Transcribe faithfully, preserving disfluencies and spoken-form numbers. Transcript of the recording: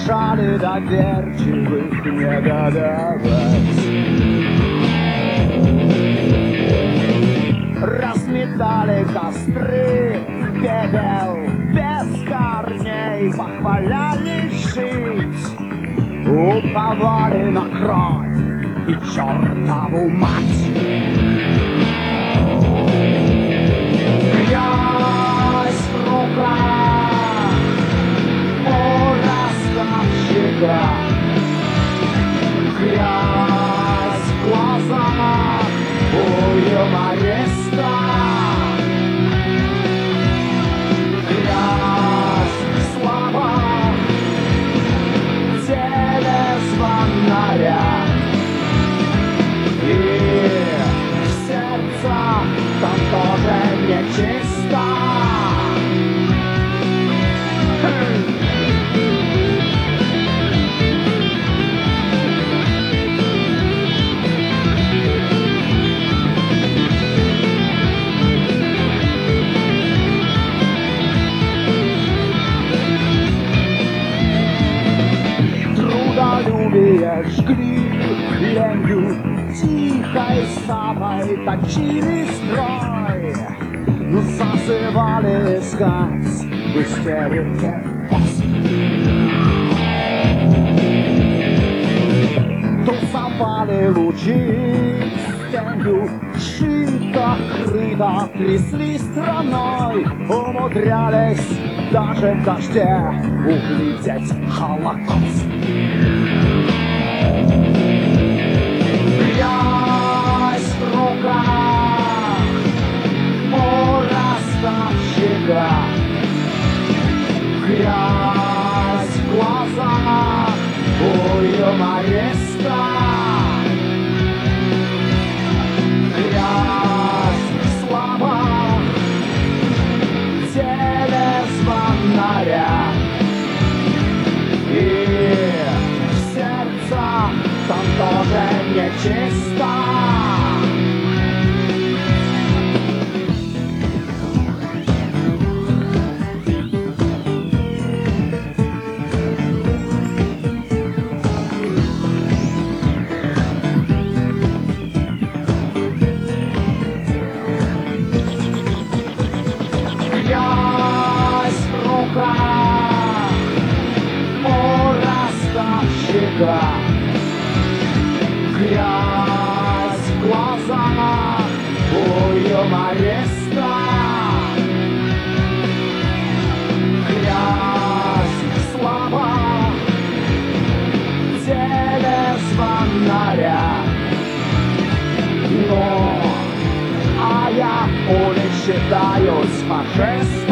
мешали доверчивых негодовать. Разметали костры, пепел без корней, похваляли жить, уповали на кровь и чертову мать. Грязь в руках у ростовщика, грязь в глазах у юмориста, грязь в словах в теле звонаря и в сердце там тоже нечисто. Трудолюбие жгли ленью, тихой сапой точили строй, зазывали искать в истерике после. Тусовали лучи стенью, шито, крыто, трясли страной, умудрялись даже в дожде углядеть Холокост. Грязь в руках у ростовщика, грязь в глазах у юмориста, грязь в словах в теле звонаря и в сердце там тоже нечисто. Грязь в руках у ростовщика, грязь в глазах у юмориста, грязь в словах в теле звонаря. Но, а я уличитаюсь фашист.